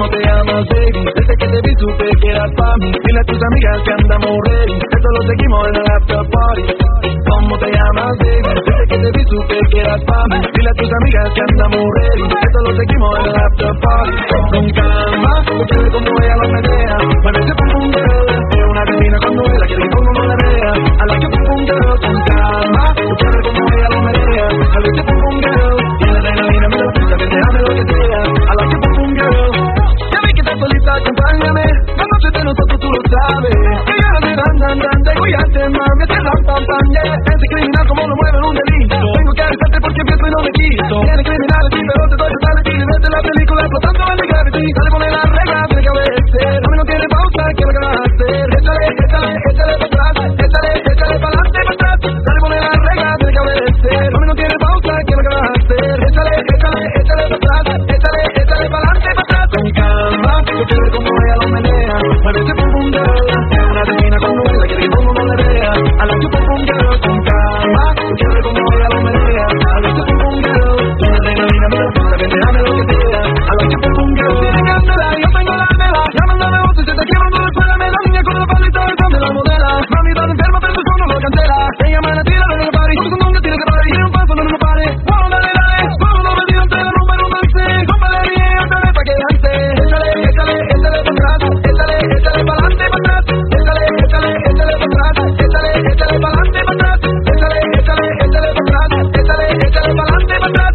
¿Cómo te llamas, baby? Desde que te vi supe que eras pa' mí. Dile a tus amigas que andamos ready. Esto lo seguimos en el after party. ¿Cómo te llamas, baby? Desde que te vi supe que eras pa' mí. Dile a tus amigas que andamos ready. Esto lo seguimos en el after party. Con calma, porque ve como ella lo menea. Mueve ese pum pum girl. Es una cantina con novela, quiere que pongo una vea. A la que pum pum girl. Con calma, porque ve como ella lo menea. Mueve ese pum pum girl. Tiene adrenalina, me lo gusta, que te ame lo que sea. A la que pum pum girl. Ya vi que estás solita, acompáñame. La noche de nosotros tú lo sabes. Que ganas de dan, te voy a hacer mami. Este ram pam pam, yeah. Ese criminal como lo mueve en un delito. Tengo que avisarte porque empiezo y no me quito. Tiene criminales, sí, pero te doy totality. Vete la película explotando en el gravity. Dale, pone la regla, tiene que obedecer. Mami, no tiene pausa, ¿qué es lo que vas a hacer? Échale para atrás. Échale para adelante, para atrás. Dale, pone la regla, tiene que obedecer. Mami, no tiene pausa, ¿qué es lo que vas a hacer? Échale para atrás. Échale para adelante, para atrás. Con calma, yo quiero ver cómo ella lo menea. Mueve ese pum pum girl. Es una divina con novela, quiere que pongo no le vea. A la que pum pum girl. Con calma, yo quiero ver cómo ella lo menea. A la que pum pum girl. Tiene adrenalina, me lo gusta, que te ame lo que sea. A la que pum pum girl. Tiene candela, yo tengo la vela. Llamándome voz y se te quiebra todo el suelo. La niña con la palita del son de la modela. Mami, estás enferma, pero tú no lo cancela. Ella me la tira, ven al party. Porque nunca tiene que parar. Y un paso, no pare. Wow, dale. Wow, no me digas, te la número un dance. Cómpale bien, te ve pa' que dance. Échale para atrás. Échale para adelante, para atrás. Échale para atrás. Échale para adelante, para atrás. Échale para atrás. Échale para adelante, para atrás.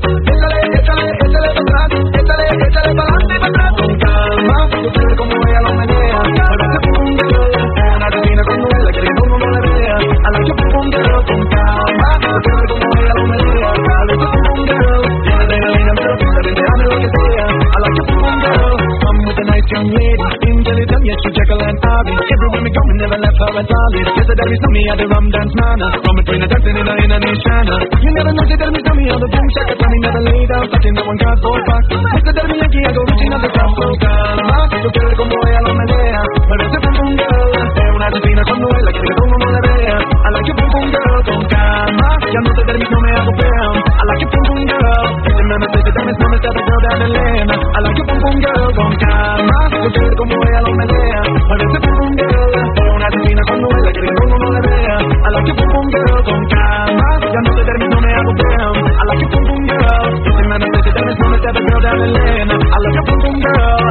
Échale para adelante, para atrás. Con calma, yo quiero ver cómo ella lo menea. Mueve ese pum pum girl. Es una divina con novela, quiere que todo el mundo le vea. A la que pum pum girl. Con calma, yo quiero ver cómo ella lo menea. A la que pum pum girl. Tiene adrenalina, me lo gusta, que te ame lo que sea. A la que pum pum girl. I'm with a nice young lady. Intelligent, yet she Jekyll and Abby. Everywhere we go, we never left her at all. Yesterday we saw me at the rum dance manor. From a train dancing in a nishana. You never know, she tell me on the boom shack. I never lay down, touching the one cardboard box. Yesterday me aquí, I go reaching out the top. So calma, yo quiero ver cómo ella lo menea. Pero ese pum pum girl. Es una divina con novela, quiere que todo el mundo le vea. A la que pum pum girl. Con calma, ya no te termino, me hago fea. A la que pum pum girl. Ese me mete, the girl down in Lena. A la que pum pum girl. Con calma, yo quiero ver cómo ella lo menea. Pero ese pum pum girl. Es una divina con novela, quiere que todo el mundo le vea. A la que pum pum girl. Con calma, ya no te termino, me hago fea. A la que pum pum girl. Ese me mete, the girl down in Lena. A la que pum pum girl.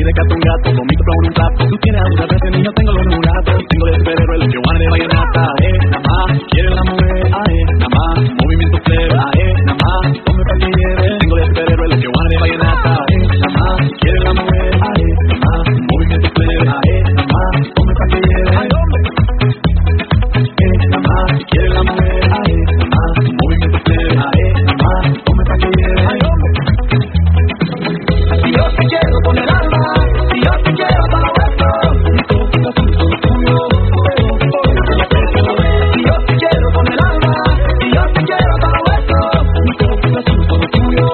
rescato un gato, vomito con un plato. Tú tienes algunas veces, niño, tengo los mulatos. Tengo de superhéroe los que van de vallenata. Nada más, quiere la mujer, nada más. Movimiento plebe, nada más. Ponme pa' que lleve. Tengo de superhéroe los que van de vallenata. Nada más, quiere la mujer, nada más. Movimiento plebe, nada más. Ponme pa' que lleve. Nada más, quiere la mujer, nada más. Movimiento plebe, nada más. Ponme pa' que lleve. Si yo te quiero con el alma, si yo te quiero hasta lo resto, y tú estás solo tuyo, si yo te quiero con el alma, si yo te quiero hasta lo resto, y tú estás solo tuyo,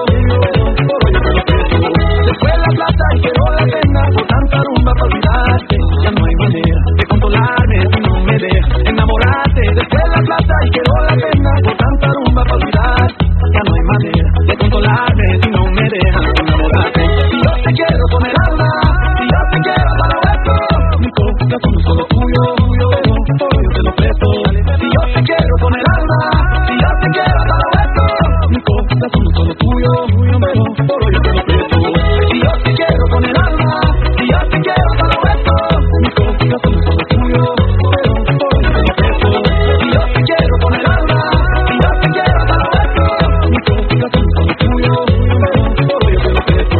después la plata y quiero la pena, por tanta rumba para olvidarte, ya no hay manera de controlarme si no me dejas enamorarte, después la plata y quiero la pena, por tanta rumba para olvidarte, ya no hay manera de controlarme si no me dejas enamorarte. Te quiero con el alma, si yo te quiero hasta lo resto, mi corazón es solo tuyo, yo te lo presto. Si yo te quiero con el alma, si yo te quiero hasta lo resto, mi corazón es solo tuyo, yo te lo presto. Si yo te quiero con el alma, si yo te quiero hasta lo resto, mi corazón es solo tuyo, yo te lo presto. Si yo te quiero con el alma, si yo te quiero hasta lo resto, mi corazón es solo tuyo, yo te lo presto.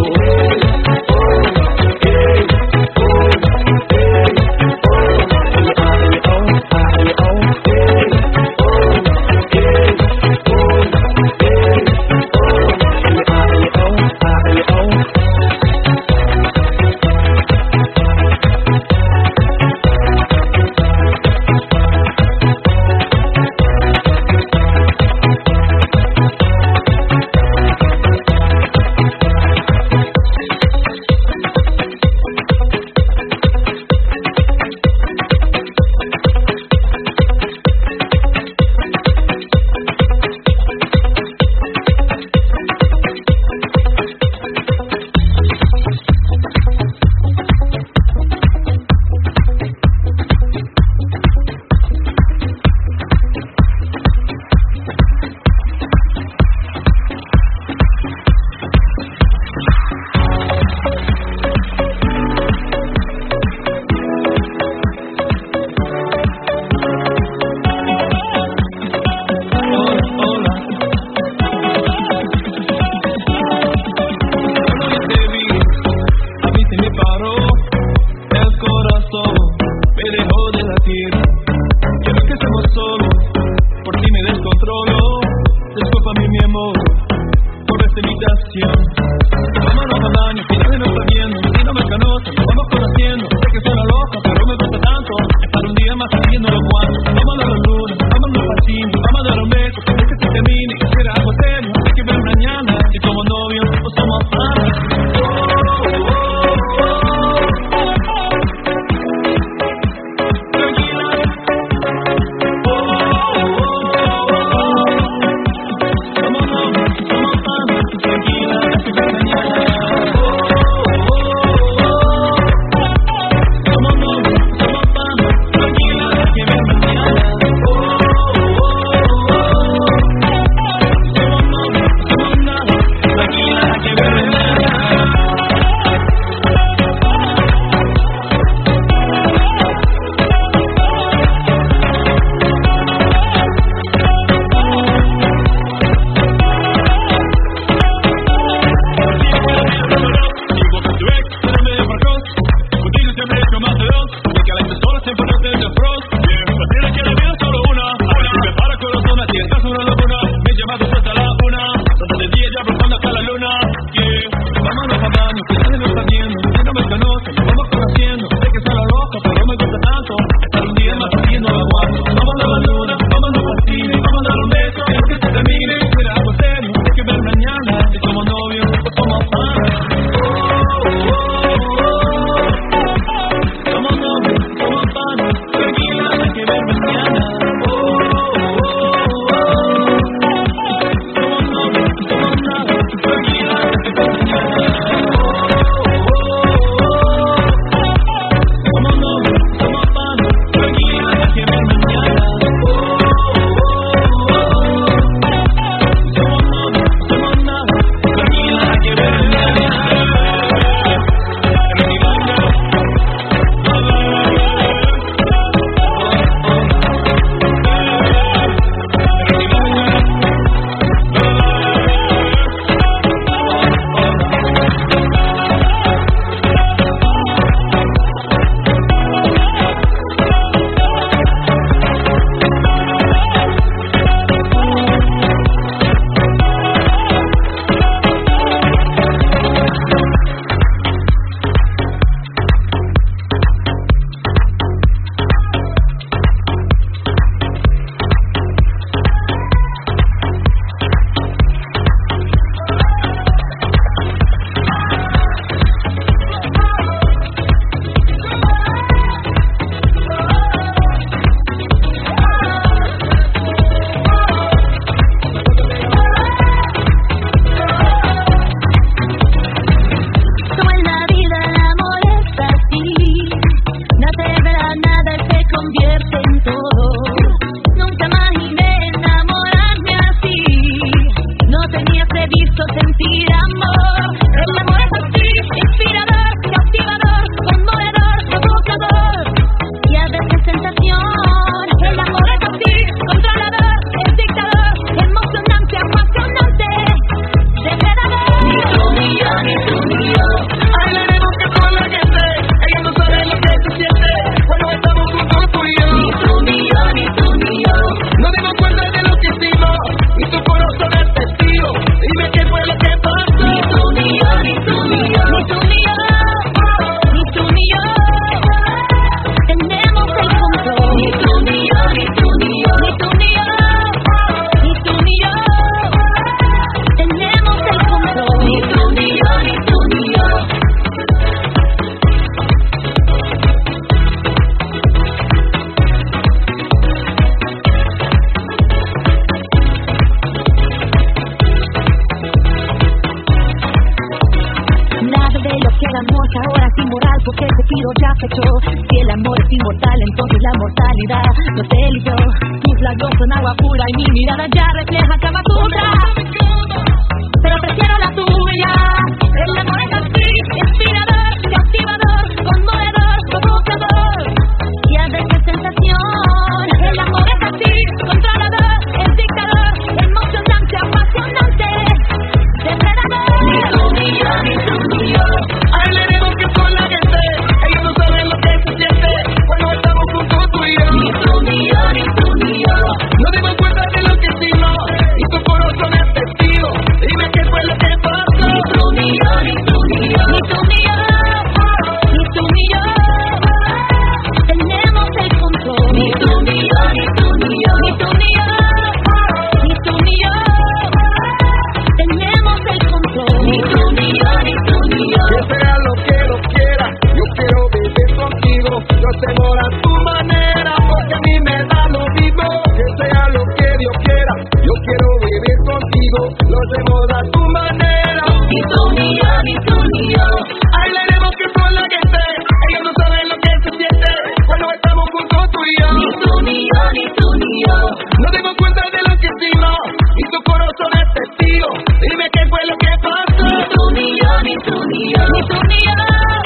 amor que ahora es inmoral porque ese tiro ya se echó. Si el amor es inmortal, entonces la mortalidad no te eligió. Tus labios son agua pura y mi mirada ya refleja Kama Sutra. Pero prefiero la tuya. El amor es así, inspirador, cautivador, conmovedor, provocador. Y a veces sensación. El amor es así, controlador, es dictador, emocionante, apasionante, depredador. Ni tú ni yo. Ay, le digo que con la gente, ellos no saben lo que se siente cuando estamos juntos tú y yo. Ni tú ni yo. No dimos cuenta de lo que hicimos y tu corazón es testigo. Dime qué fue lo que pasó. Ni tú ni yo. Ni tú ni yo. Ni tú ni yo. Tenemos el control. Ni tú ni yo. Ni tú ni yo. Ni tú ni yo. Tenemos el control. Ni tú ni yo. Que sea lo que lo quiera, yo quiero vivir contigo. Yo tengo a tu manera, porque a mí me da lo mismo. Que sea lo que Dios quiera, yo quiero vivir contigo. Lo hacemos a tu manera. Ni tú ni yo. Ay, le digo que con la gente, ellos no saben lo que se siente cuando estamos juntos tú y yo. Ni tú ni yo. No dimos cuenta de lo que hicimos y tu corazón es testigo. Dime qué fue lo que pasó. Ni tú ni yo. Ni tú ni yo. Ni tú ni yo.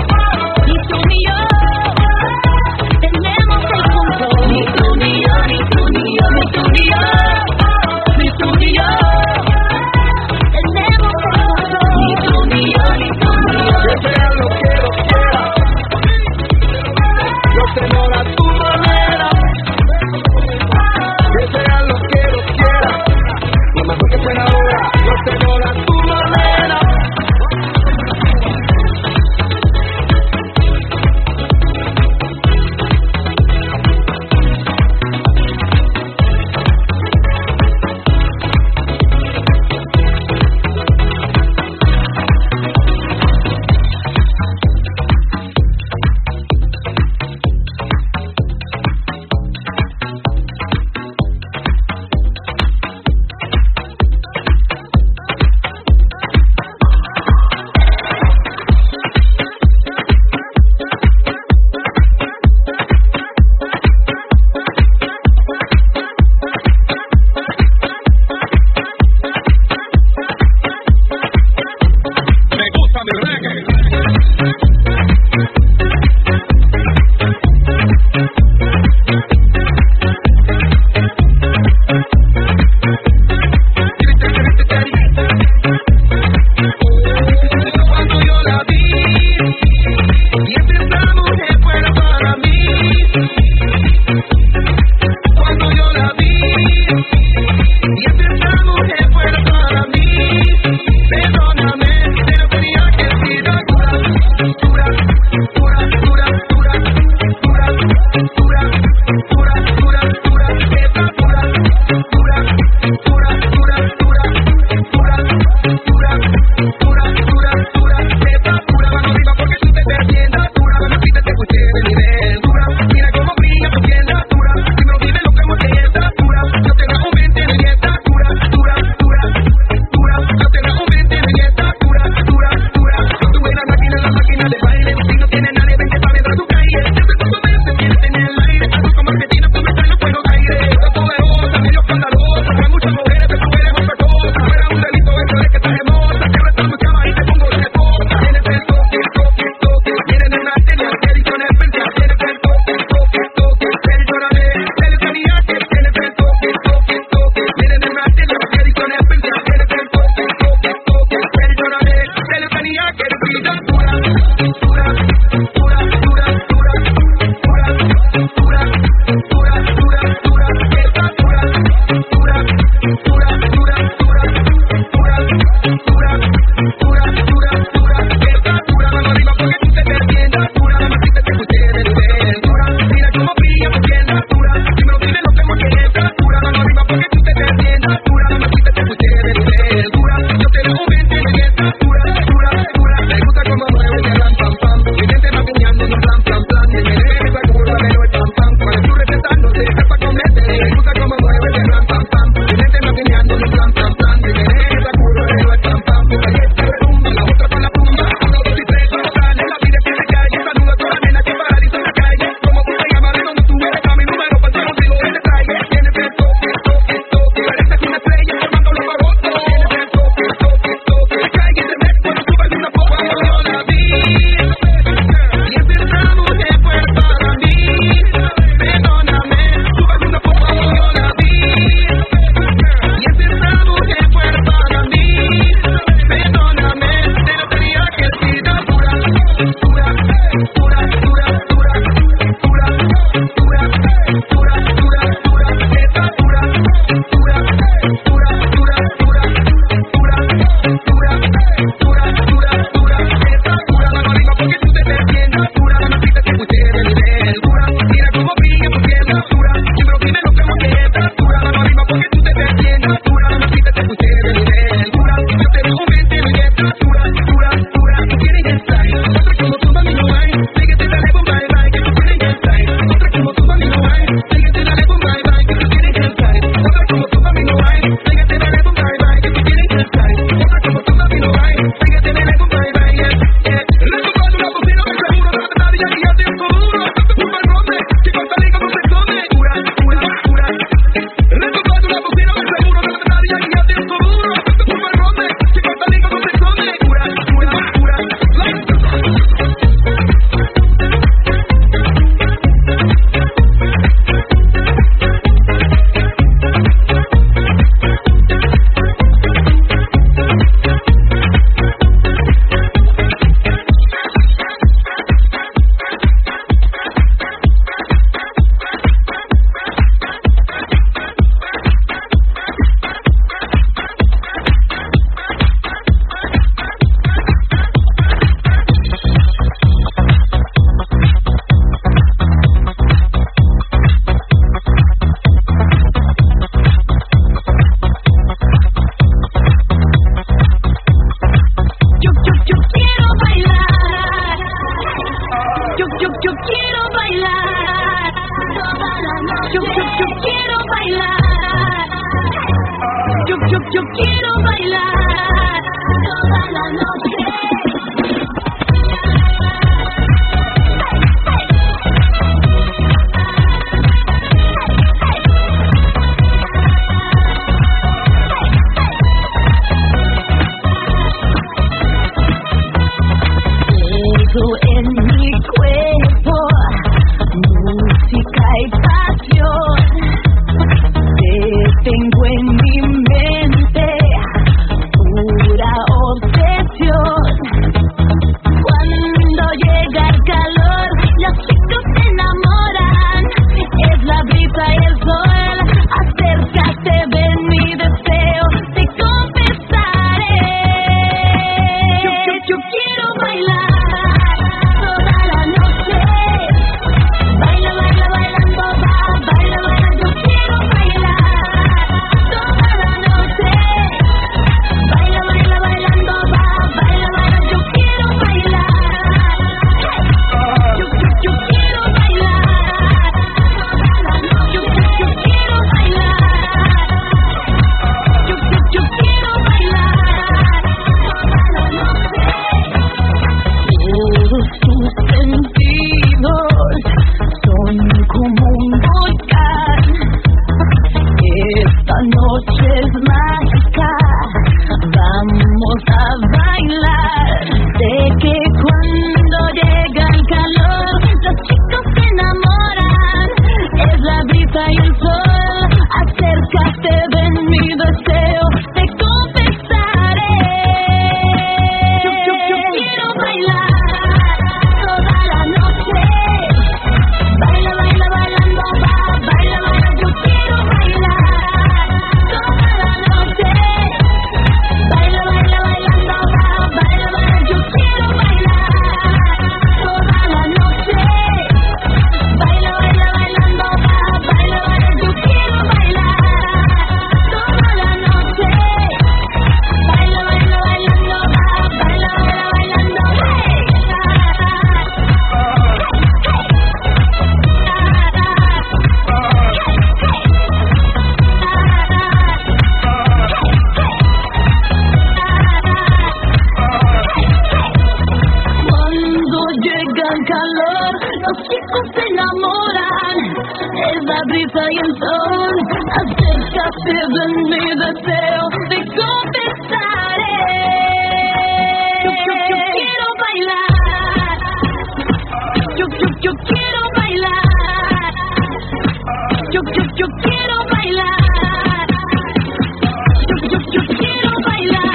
Tenemos el control. Ni tú ni yo. Ni tú ni yo. Tenemos el control. Ni tú ni yo. Que sea lo que lo quiera, yo tengo a tu manera. Que sea lo que lo quiera, lo mejor que suena ahora, yo tengo a tu manera. Perdóname, pero tenía que decir. Siento en mi cuerpo música y pasión. Te tengo en mi mente, pura obsesión. Cuando llega el calor, los chicos se enamoran. Es la brisa y el sol. Acércate, ven mi deseo, te confesaré. Yo quiero bailar toda la noche. Baila, baila, bailando, va, baila, baila. Yo quiero bailar toda la noche. Baila, baila, bailando, va, baila, baila. Yo quiero bailar. Yo quiero bailar toda la noche. Yo quiero bailar. Yo quiero bailar toda la noche. Todos tus sentidos son como un volcán. Esta noche es mágica, vamos a bailar. Sé que cuando llega el calor, los chicos se enamoran. Es la brisa y el sol. Acércate, ven mi deseo, te confesaré. Yo quiero bailar toda la noche. Baila, baila, bailando, va, baila, baila. Yo quiero bailar toda la noche. Baila, baila, bailando, va, baila, baila. Yo quiero bailar toda la noche. Baila, baila, bailando, va, baila, baila. Yo quiero bailar toda la noche. Baila, baila, bailando, va, baila, baila, bailando. Cuando llega el calor, los chicos se enamoran. Es la brisa y el sol. Acércate, ven mi deseo, te confesaré. Yo quiero bailar. Yo quiero bailar. Yo quiero bailar. Yo quiero bailar.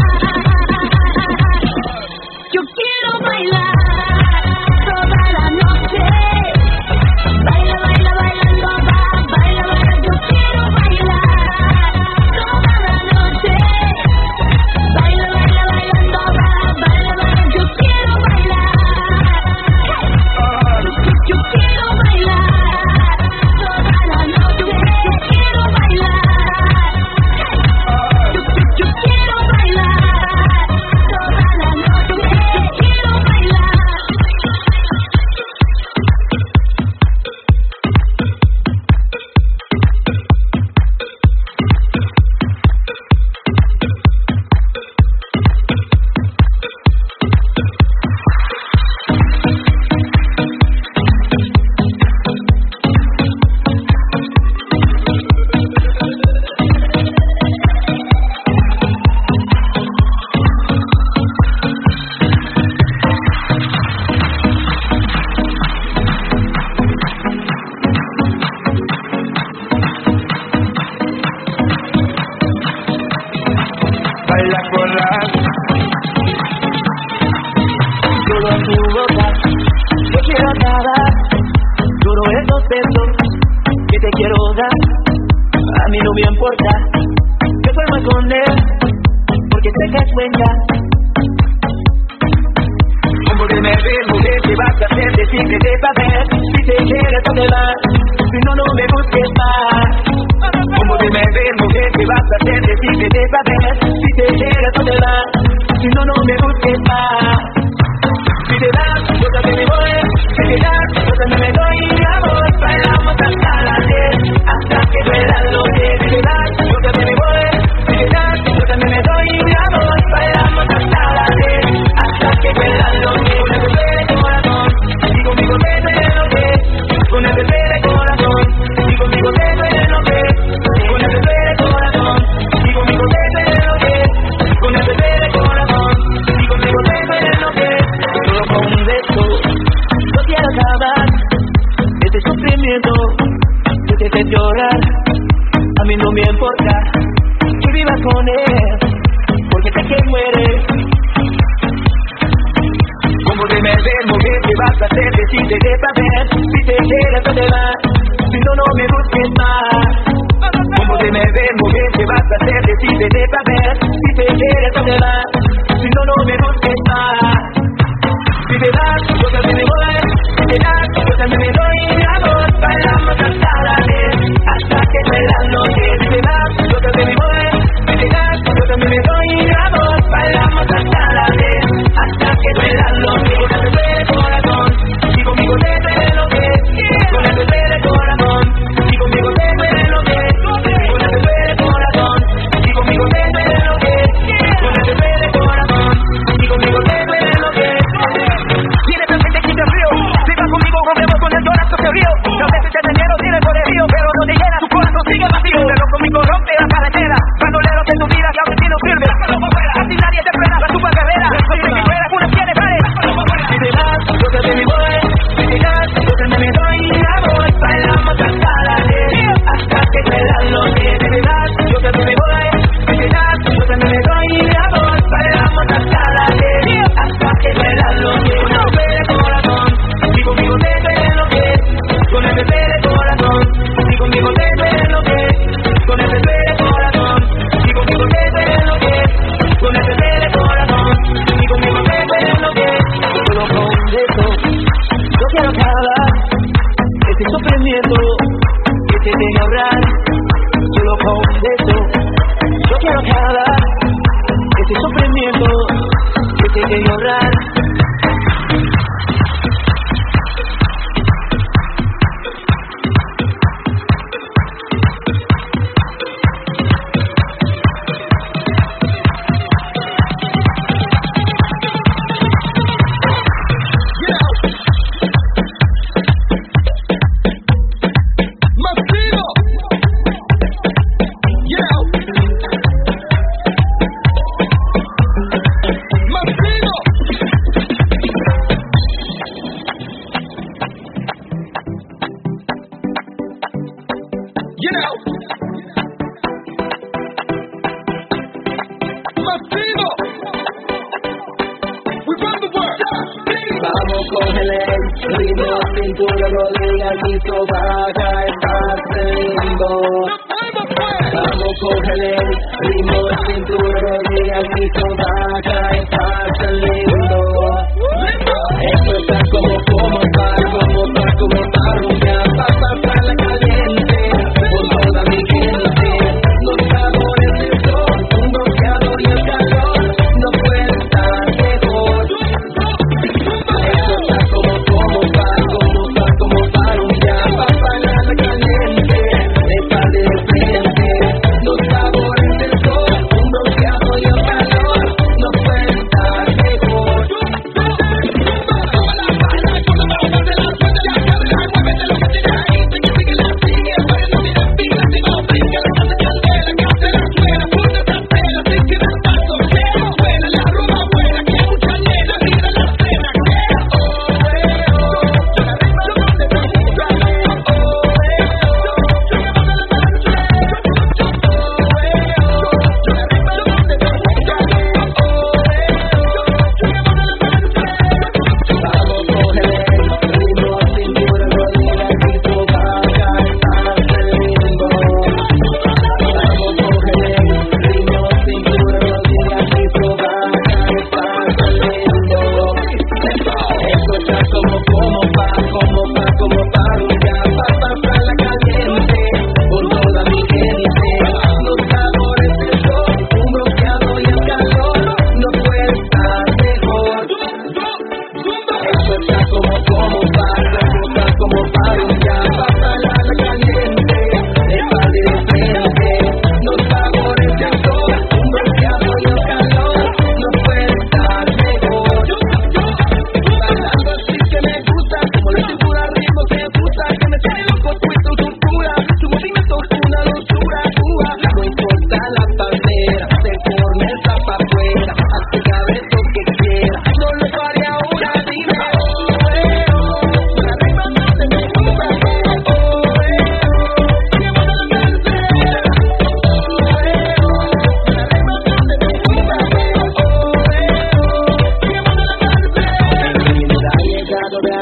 Yo quiero bailar toda la noche. Baila, baila, bailando, va, baila, baila. Yo quiero bailar toda la noche. Baila, baila, bailando, va, baila, baila. Yo quiero bailar. Yo quiero bailar toda la noche. Yo quiero bailar. Yo quiero bailar toda la noche. Yo quiero bailar. Baila con todo en tu boca, yo quiero acabar todos esos besos que te quiero dar. A mí no me importa que duerma con él, porque sé que es buena. Como que me ves, mujer, ¿qué vas a hacer? Decir que te saber, si te quieres, ¿dónde vas? Si no, no me busques más. Como que me ves, mujer, ¿qué vas a hacer? Decir que te saber, si te quieres, ¿dónde vas? Si no, no me busques más. Si te das, yo también me voy. Si te das, yo también me doy. Mi amor, bailamos hasta las 10, hasta que duela los pies. Si te das, yo también me voy. Si te das, yo también me doy. Mi amor, bailamos hasta las 10, hasta que duela los pies. Con el bebé de corazón, y conmigo te duele lo que. Con el bebé de corazón, y conmigo te duele lo que. Con el bebé de corazón, y conmigo te duele lo que. Con el bebé de corazón, y conmigo te duele lo que. ves mover, ¿qué vas a hacer? Decídete para ver. Si te quieres, ¿dónde vas? Si no, no me busques más. Como te me ves mover, ¿qué vas a hacer? Decídete para ver. Si te quieres, ¿dónde vas? Si no, no me busques más. Si te das, yo también me voy. Si te das, yo también me doy. Mi amor, bailamos hasta la vez, hasta que muera la noche. Si te das, yo también me voy. Si te das, yo también me doy. Mi amor, bailamos hasta la vez, hasta que muera la noche. Con el bebé de corazón, y conmigo te duele lo que. Con el bebé de corazón, y conmigo te duele lo que. Con el bebé de corazón, y conmigo te duele lo que. Con el bebé de corazón, y conmigo te duele lo que. Tiene presente que te río, si vas conmigo rompemos con el corazón se río. No sé si te dinero tiene por el río, pero no te llena, tu corazón sigue vacío. Pero conmigo rompe la carretera, bandoleros en tu vida que aún no sirve. Así nadie te frena, la super carrera. No sé que fuera una tiene vale. Si te vas, yo te doy mi voz. Si te das, yo te me doy mi amor. Bailamos hasta la vez, hasta que muera la noche. Si te das, yo te doy mi voz. Si te das, yo te me doy mi amor. Bailamos hasta la vez, hasta que muera la noche. Conmigo te duele lo que, con el bebé de corazón, y conmigo te duele lo que, con el bebé de corazón, y conmigo te duele lo que, con el bebé de corazón, y conmigo te duele lo que, solo con eso, yo quiero acabar este sufrimiento que te tiene a ahorrar, solo con eso, yo quiero acabar este sufrimiento que te tiene a ahorrar.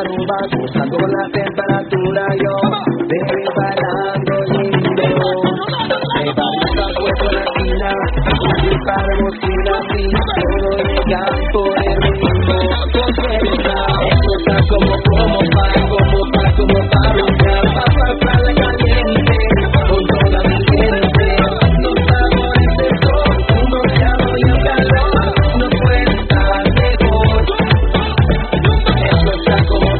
Aruba, buscando la temperatura, yo baby bailando lindo. Me parece puesto en la esquina, y para bocina, sí, todo llegan por el ritmo. Porque esto está como para brillar, para la caliente, con toda mi gente. Los sabores de sol, un rociado y un calor, no puede estar mejor. Esto está como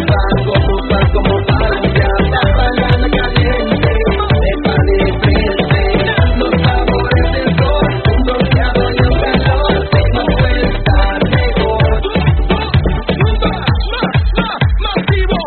para brillar, para la caliente, de pan de frente. Los sabores de sol, un rociado y un calor, no puede estar mejor. Masivo,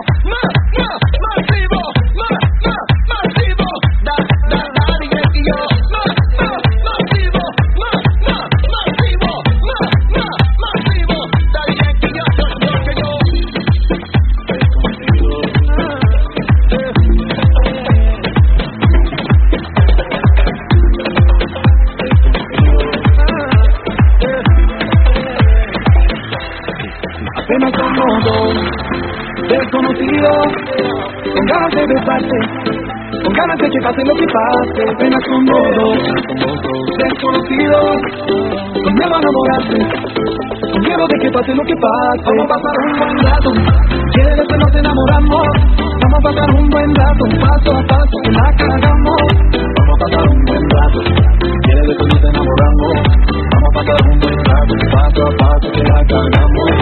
apenas somos dos desconocidos, con ganas de besarte, con ganas de que pase lo que pase. Apenas somos dos desconocidos, con miedo a enamorarse, con miedo de que pase lo que pase. Vamos a pasar un buen rato, quiere que nos enamoramos. Vamos a pasar un buen rato, paso a paso, que la cagamos. Vamos a pasar un buen rato, quiere que nos enamoramos. Vamos a pasar un buen rato, paso a paso, que la cagamos.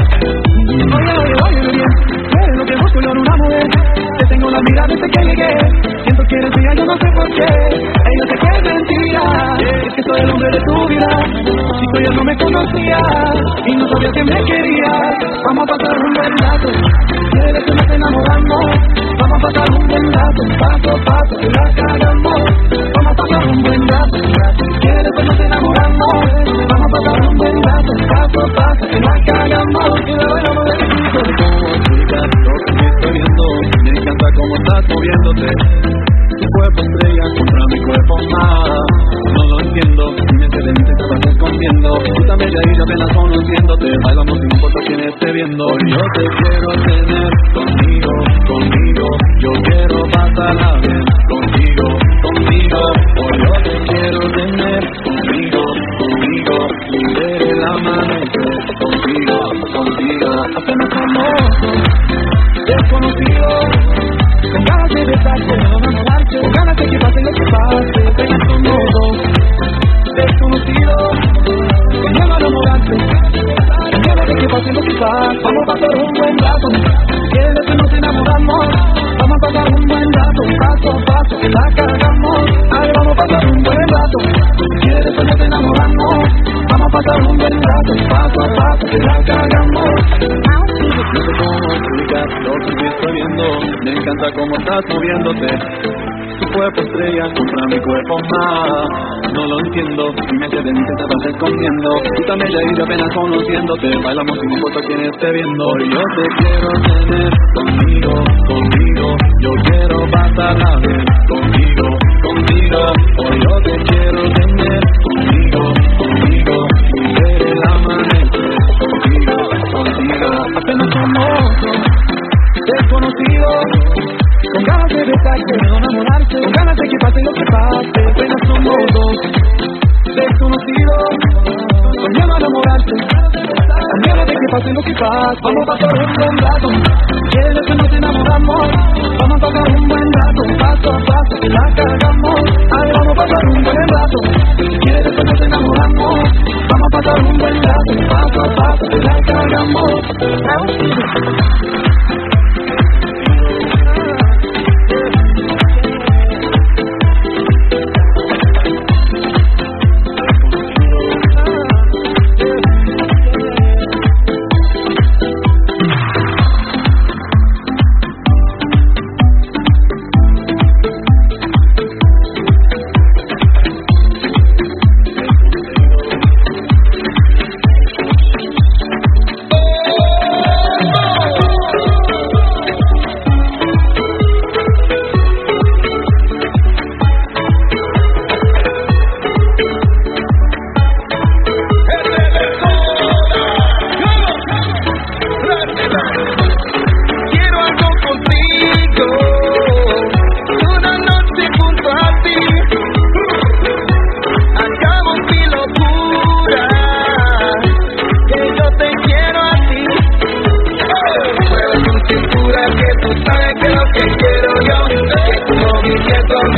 Oye, bien, eres lo que busco yo en una mujer. Te tengo la mirada desde que llegué. Siento que eres mía, yo no sé por qué. Ella sé que es mentira, es que soy el hombre de tu vida. Si tú ya no me conocías y no sabías que me querías. Vamos a pasar un buen rato, quieres que nos enamoramos. Vamos a pasar un buen rato, paso a paso, que la cagamos. Vamos a pasar un buen rato, quieres que nos enamoramos. Vamos a pasar un buen rato, paso a paso, que la cagamos. Y la bailamos de rico. ¿Cómo explicar lo que me estoy viendo? Me encanta cómo estás moviéndote. Tu cuerpo estrella contra mi cuerpo más. No lo entiendo, mi mente de mí te estás escondiendo. Tú también ya y apenas conociéndote. Bailamos sin importar quién esté viendo. Yo te quiero tener conmigo. Yo quiero pasarla bien contigo. Hoy yo te quiero tener conmigo. Y ver el amanecer contigo. Apenas somos desconocidos, con ganas de besarte, con ganas de que pase lo que pase. Apenas somos desconocidos, con miedo a enamorarte, con miedo de que pase lo que pase. Vamos a pasar un buen rato, quieres que nos enamoramos. Vamos a pasar un buen rato, paso a paso, que la cargamos. Ay, vamos a pasar un buen rato, quieres que nos enamoramos. Vamos a pasar un buen rato, paso a paso, que la cargamos. No sé cómo explicar lo que me estoy viendo. Me encanta cómo estás moviéndote. Tu cuerpo estrella contra mi cuerpo más. No lo entiendo, mi mente de mí te estás escondiendo. Tú también ya y apenas conociéndote. Bailamos sin importar quién esté viendo. Yo te quiero tener conmigo. Yo quiero pasarla bien contigo. Hoy yo te quiero tener conmigo. Y ver el amanecer contigo. Apenas somos desconocidos, con ganas de besarte, de enamorarte, con ganas de que pase lo que pase. Apenas somos dos desconocidos, con miedo a enamorarte, con miedo de que pase lo que pase. Vamos a pasar un buen rato, quieres que nos enamoramos. Vamos a pasar un buen rato, paso a paso, que la cargamos. Ay, vamos a pasar un buen rato, quieres que nos enamoramos. Vamos a pasar un buen rato, paso a paso, que la cargamos.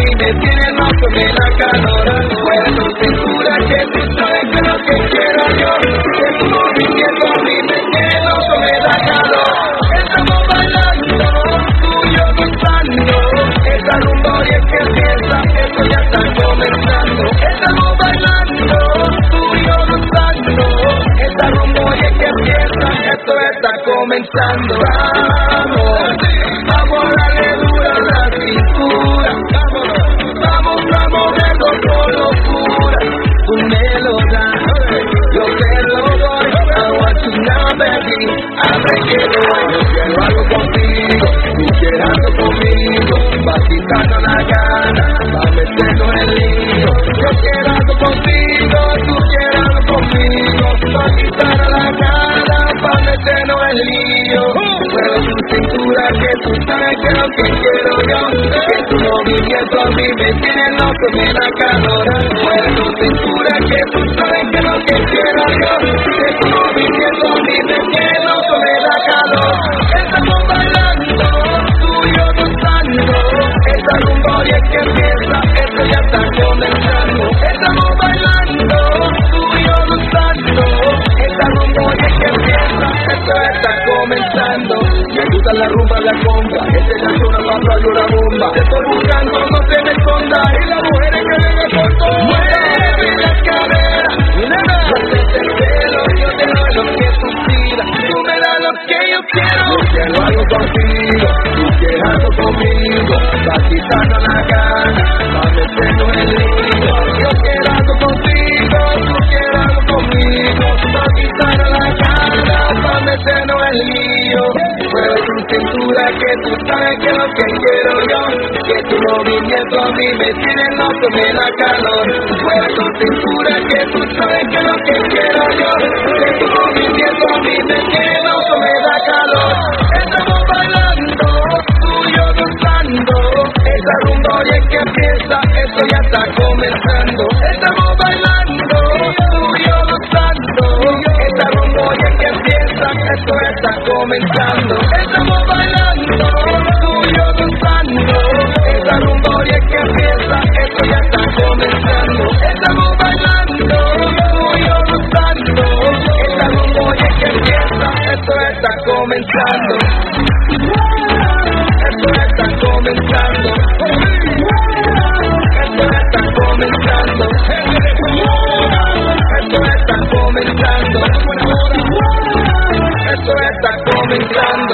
me tiene loco, me da calor. Fuera tu cintura que tú sabes que lo que quiero yo. Que tu movimiento a mí me tiene loco, me da calor. Estamos bailando, tú y yo gozando. Esta rumba hoy es que empieza, esto ya está comenzando. Estamos bailando, tú y yo gozando. Esta rumba hoy es que empieza, esto está comenzando. Vamos a darle duro a la cintura. Vamos a moverlo con locura. Tú me lo das, yo te lo doy. I want you now, baby. Abre que no hay, yo quiero algo contigo. Tú quieres algo conmigo. Va quitando la gana, va metiendo el lío. Yo quiero algo contigo, tú quieres algo conmigo. Va quitando la gana, va metiendo el lío. Pero tu cintura que tú sabes que lo que quiero yo. Que tu movimiento a mí me tiene loco, me da calor. Pero tu cintura que tú sabes que lo que quiero yo. Que tu movimiento a mí me tiene loco, me da calor. Estamos bailando, tú y yo gozando. Esta rumba hoy es que empieza, esto ya está comenzando. Estamos bailando, tú y yo gozando. Esta rumba hoy es que empieza, esto está comenzando. Me gusta la rumba, la conga. Esta es la zona más para una bomba. Te estoy buscando, no te me escondas. Y las mujeres que vengan por todo. Mueve las caderas, nena. Hacete el pelo, yo te doy lo que tú pidas. Tú me das lo que yo quiero. Yo quiero algo contigo, tú quieres algo conmigo. Va quitando la gana, va metiendo el lío. Yo quiero algo contigo, tú quieres algo conmigo. Va quitando la gana, va metiendo el lío. Pero tu cintura que tú sabes que lo que quiero yo. Que tu movimiento a mí me tiene loco, me da calor. Pero tu cintura que tú sabes que lo que quiero yo. Que tu movimiento a mí me tiene loco, me da calor. Estamos bailando, tú y yo gozando. Esta rumba hoy es que empieza, esto ya está comenzando. Estamos bailando, tú y yo gozando. Esta rumba hoy es que empieza, esto está comenzando. Estamos bailando, tú y yo gozando. Esta rumba hoy es que empieza, esto ya está comenzando. Estamos bailando, tú y yo gozando. Esta rumba hoy es que empieza, esto está comenzando. Esto está comenzando. Esto está comenzando. Esto está comenzando. Esto está comenzando.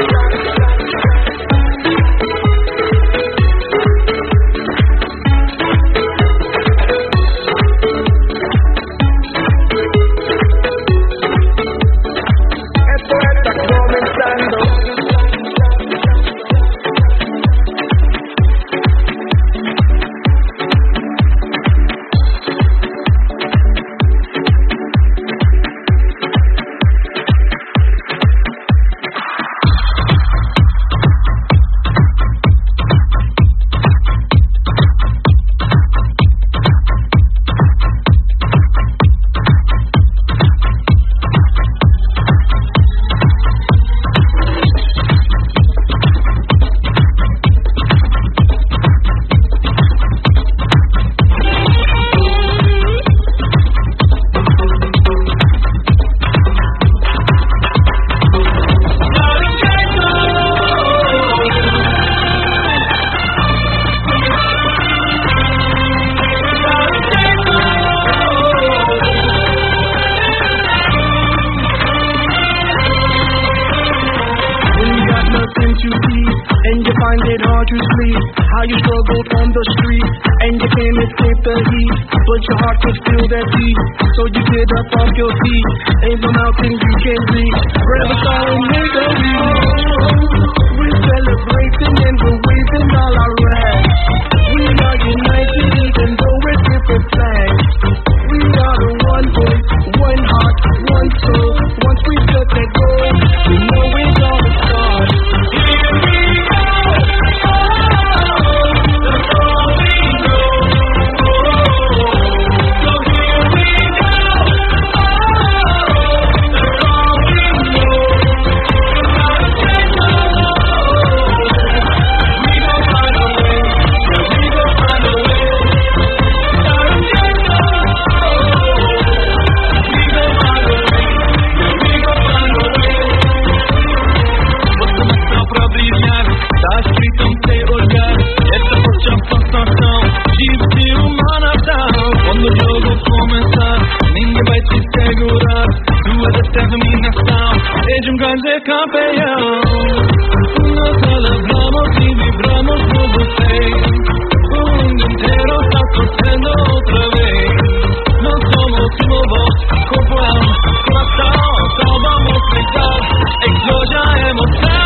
How you struggled on the street and you can't escape the heat, but your heart could feel that beat. So you get up off your feet, ain't no mountain you can't reach. Grab a solid victory. We're celebrating and we're waving all our rags. We are united even though we're different flags. We are the one voice, one heart, one soul. Once we set that goal, we know we're gonna start. Here we go. campeón. Nos celebramos y vibramos por usted. Un mundo entero está corriendo otra vez. No somos nuevos, cuerpo, corazón, todos vamos a gritar. Exploya emoción.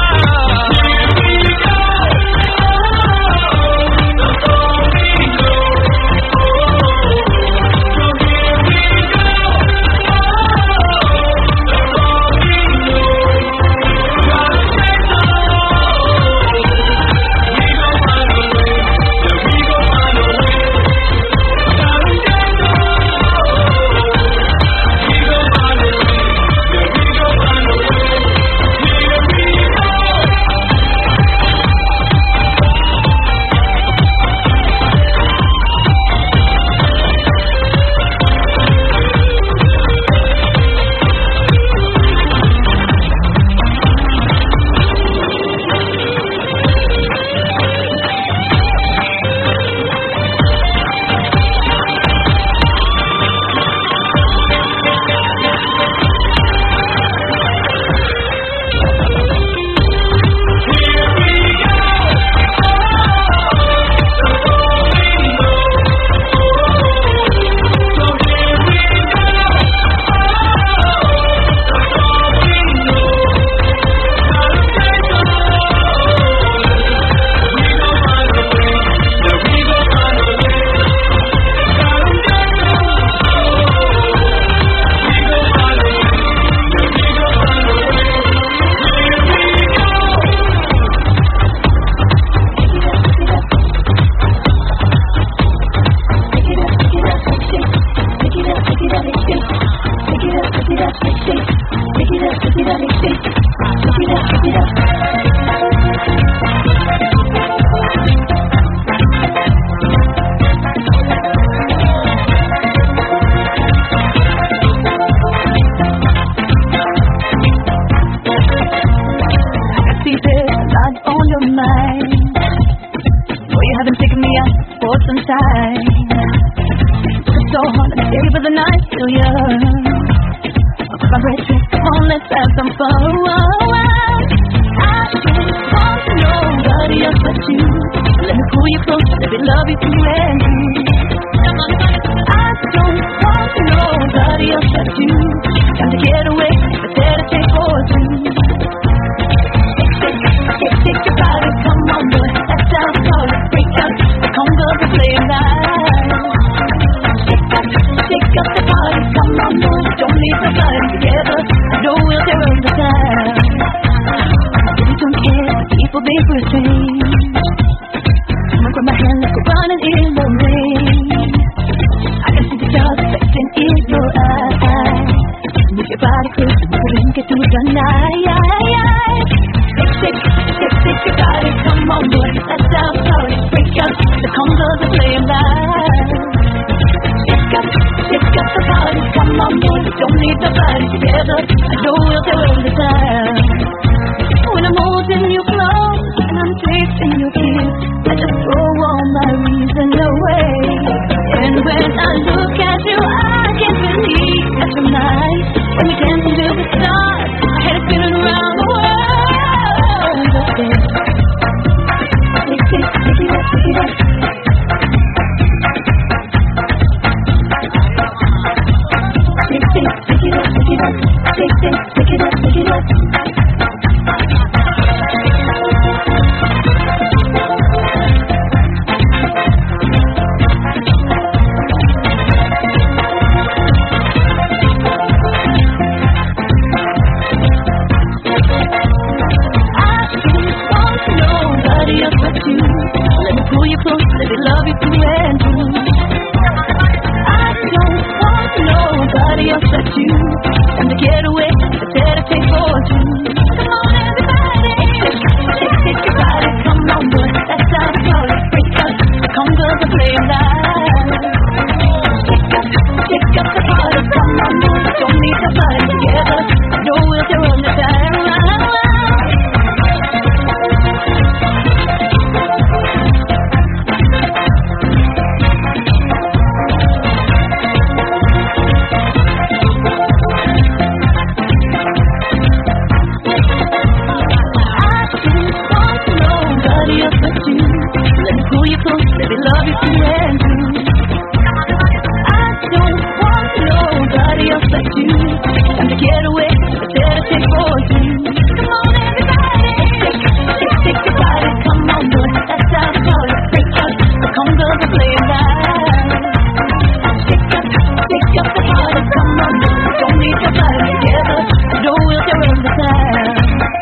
music for you. Come on, everybody, shake your body, come on, do it. That's how the party breaks up. The congas are playing loud. Shake up the party, come on, do it. Don't need your body together. No wheelchair in the town.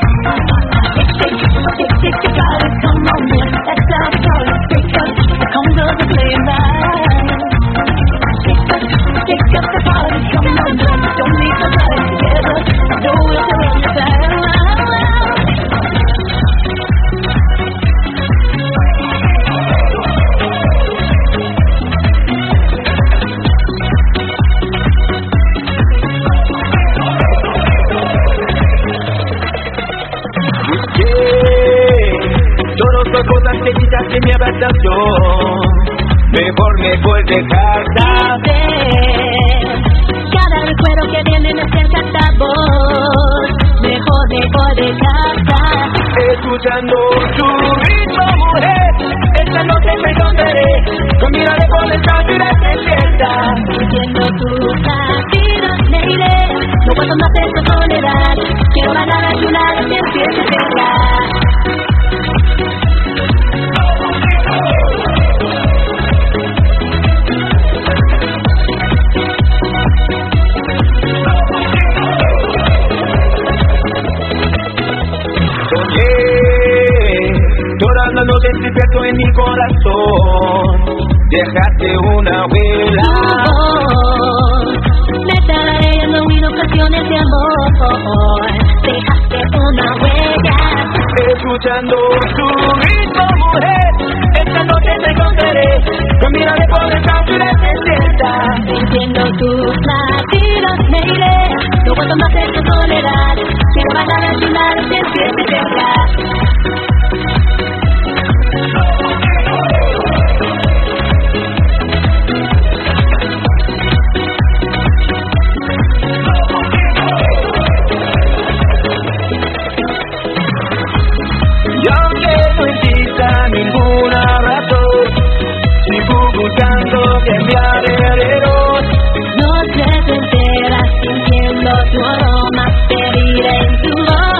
Shake your body, come on, do it. That's how the party breaks up. The congas are playing loud. Shake up the party, come on, do it. Don't need your body together. No wheelchair in the town. Cosas que quizás de mi adaptación, mejor dejarla. Cada recuerdo que viene me acerca esta voz, mejor dejarla. Escuchando tu ritmo, mujer, esta noche te encontraré, con mirada por el canto y la despierta. Sintiendo tus latidos me iré, no puedo más de esta soledad, quiero bailar a tu lado que empiece a bailar. Todas las noches despierto en mi corazón, dejaste una huella. Me tardaré en oír ocasiones de amor, dejaste una huella. Escuchando tu ritmo, mujer, esta noche te encontraré, con mirada por el canto y la despierta. Sintiendo tus latidos me iré, no puedo más de tu soledad, quiero bailar a tu lado que empiece a bailar. Ninguna razón, sigo buscando cambiar el error. Noches enteras sintiendo tu aroma, pediré en tu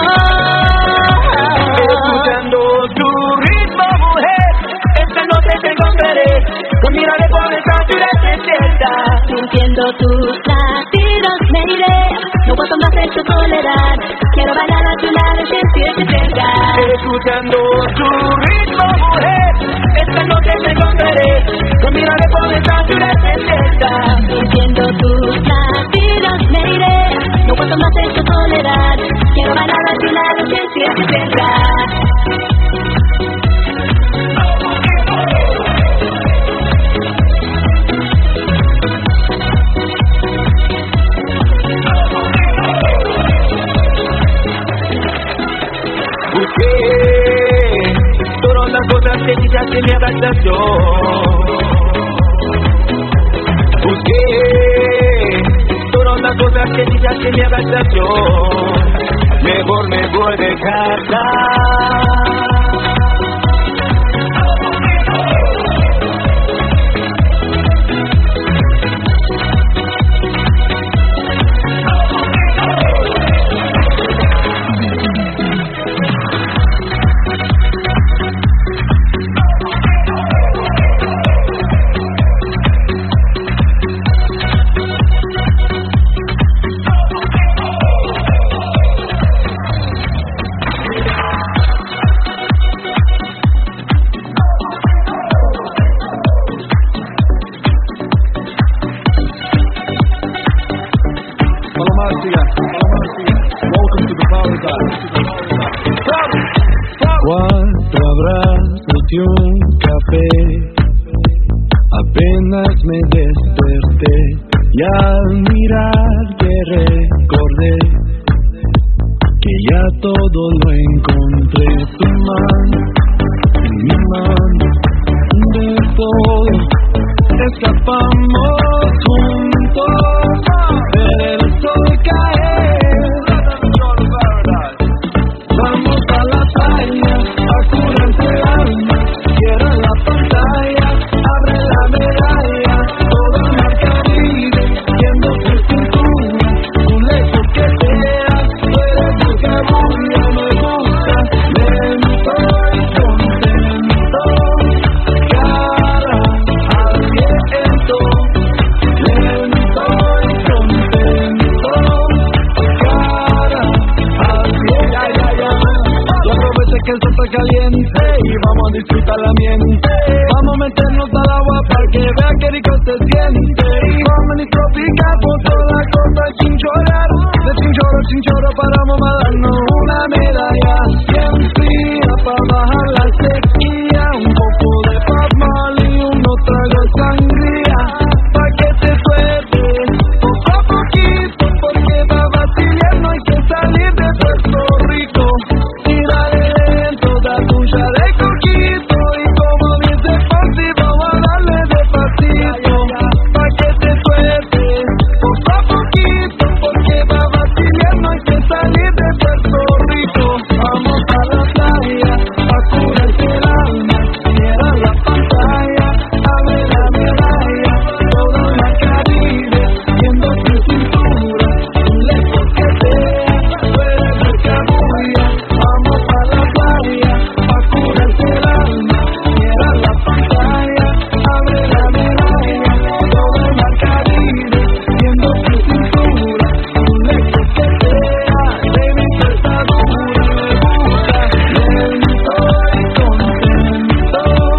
voz. Escuchando tu ritmo, mujer, esta noche te encontraré, con mirada por el canto y la despierta. Sintiendo tus latidos me iré, no puedo más de tu soledad, quiero bailar a tu lado y sentirte cerca. Escuchando tu ritmo, mujer, esta noche te encontraré, con mirada por el canto y la despierta. Sintiendo tus latidos me iré, no puedo más de tu soledad, quiero bailar a tu lado y sentirte cerca. Todas las cosas que quizás de mi adaptación. Busqué todas las cosas que quizás de mi adaptación. Mejor dejarla. Cuatro abrazos y un café, apenas me desperté y al mirarte recordé que ya todo lo encontré. Tu mano en mi mano, de todo escapamos juntos a ver el sol caer. Vamos a la playa, a curarte el alma, cierra la pantalla, abre la medalla, toda la Caribe, viendo tu cintura, tu lejos que seas, tú eres que el sol está caliente y vamos a disfrutar la mente. Vamos a meternos al agua para que vea que rico se siente. Y vamos a tropical por toda la costa chinchorar. De chinchorro paramos a darnos una medalla bien fría para bajar la sequía. Un poco de Pop Marley y unos tragos de sangría pa' que te sueltes poco a poquito, porque pa' vacilar no hay que salir de Puerto Rico. Y dale lento, da tuya de coquito, y como dice Fonsi vamos a darle despacito pa' que te sueltes poco a poquito, porque pa' vacilar no hay que salir de Puerto Rico. Vamos a la playa pa' curarse el alma, cierra la pantalla, abre la medalla, todo en la Caribe, viendo tu cintura, lejos que sea, tú eres mercabulla. Vamos a la playa pa' curarse el alma, cierra la pantalla, abre la medalla, todo en la Caribe, viendo tu cintura, lejos que sea, baby, tú estás dura, me gusta, lento y contento,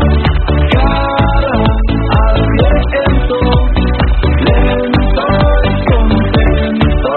cara al viento, lento y contento,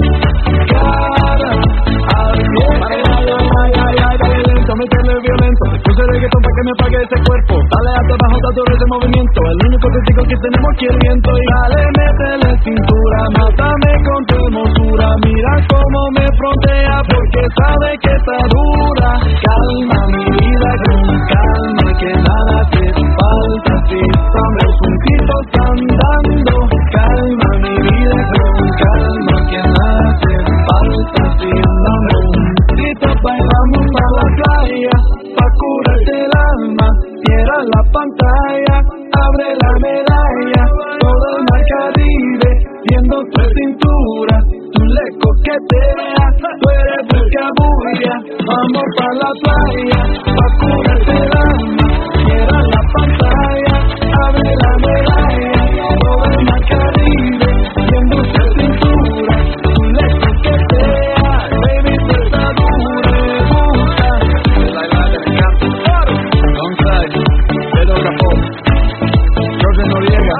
cara al viento. Dale lento, métele violento, puse reggaetón pa' que me pague ese cuerpo. Dale hasta abajo, date ese movimiento, el único crítico que tenemos aquí es el viento. Y dale, métele cintura, mátame con tu hermosura, mira cómo me frontea porque sabe que está dura. Calma mi vida con calma, que nada te falta si estamos juntitos andando. Calma mi vida con calma, que nada te falta si estamos juntitos. Bailamos a la playa pa' curarte el alma, cierra la pantalla, abre la medalla, todo el mar Caribe, viendo tu cintura, tu le coquetea, tú eres mercabulla. Vamos pa' la playa pa' curarte el alma, cierra la pantalla, abre la medalla, todo el mar Caribe, viendo tu cintura, tu le coquetea, baby, tú estás dura, me gusta. La de Canto, Don Sai, Pedro Capó, Jorge Noriega,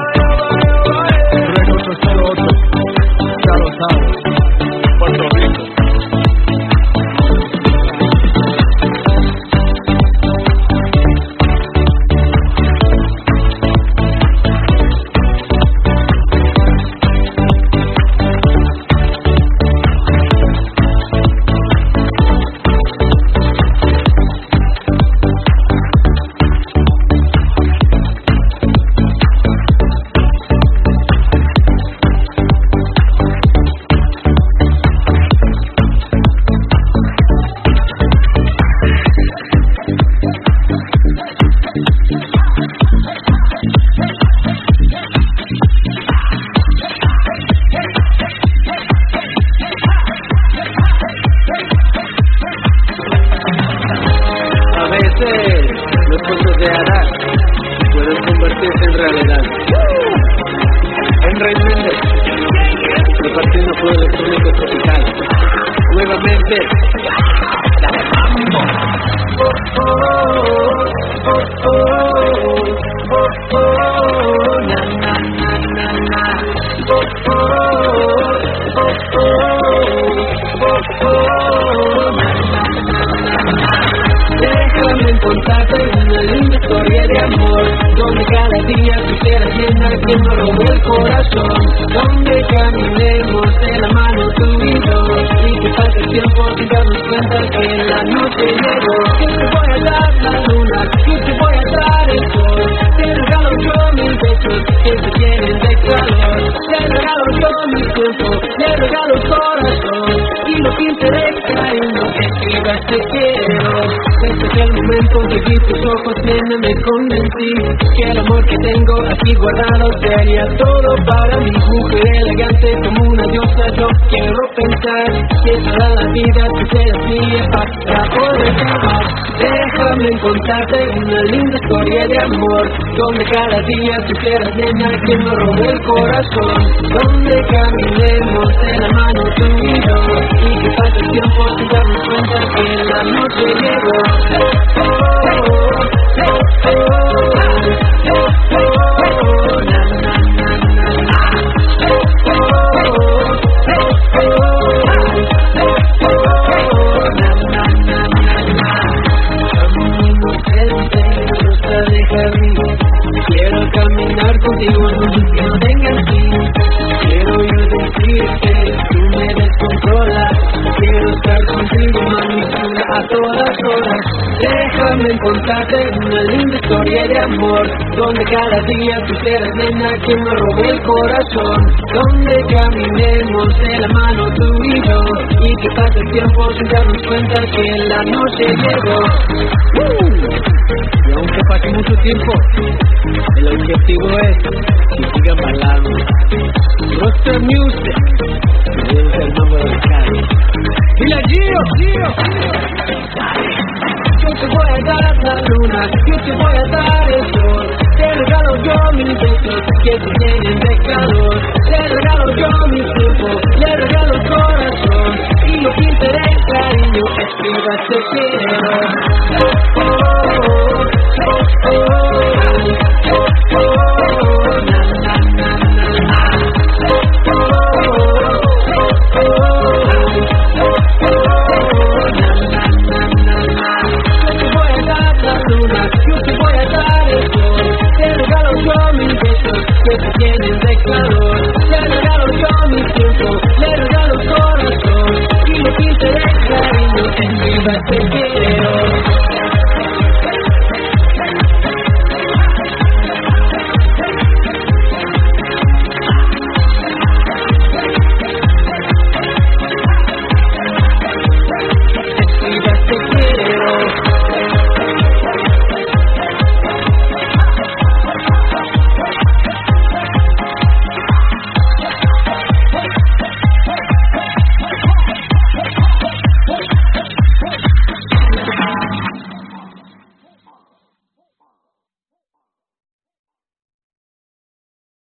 Records 08, Carlos Sáenz, Puerto Rico. A veces los cuentos de hadas pueden convertirse en realidad. En Rey Méndez, repartiendo fuego electrónico tropical. Nuevamente, dale mambo. Na na na na na. Déjame contarte una linda historia de amor, donde cada día quisiera llenar quien me robó el corazón, donde caminemos de la mano tú y yo, y que pase el tiempo sin darnos cuenta que la noche llegó. Yo te voy a dar la luna, yo te voy a dar el sol, te regalo yo mis besos que se llenen de calor, te regalo yo mi tiempo, te regalo el corazón, y lo pintaré cariño que escribas te quiero. Este es el momento que vi tus ojos, nena, me convencí que el amor que tengo aquí guardado sería todo para mi mujer elegante como una diosa. Yo quiero pensar que toda la vida tú seas mía para poder amar. Deja Déjame contarte una linda historia de amor, donde cada día tú serás nena que me robe el corazón, donde caminemos de la mano tú y yo, y que pase el tiempo sin darnos cuenta que la noche llegó. Quiero caminar contigo en un que no tengan fin. Quiero yo decirte, tú me descontrolas. Quiero estar contigo, mami, a todas horas. Déjame contarte una linda historia de amor, donde cada día tú serás nena que me robe el corazón, donde caminemos de la mano tú y yo, y que pase el tiempo sin darnos cuenta que la noche llegó. Y aunque pase mucho tiempo, el objetivo es que sigan bailando. Roster Music, es el mambo del Cali. Dile Gio. Yo te voy a dar la luna, yo te voy a dar el sol. Te regalo yo mis besos que te llenen de calor. Le regalo yo mi tiempo, le regalo el corazón. Y lo que interesa, cariño, es que vas te quiero. Yo te voy a dar la luna, yo te voy a dar el sol. Te regalo yo mis besos que te tienen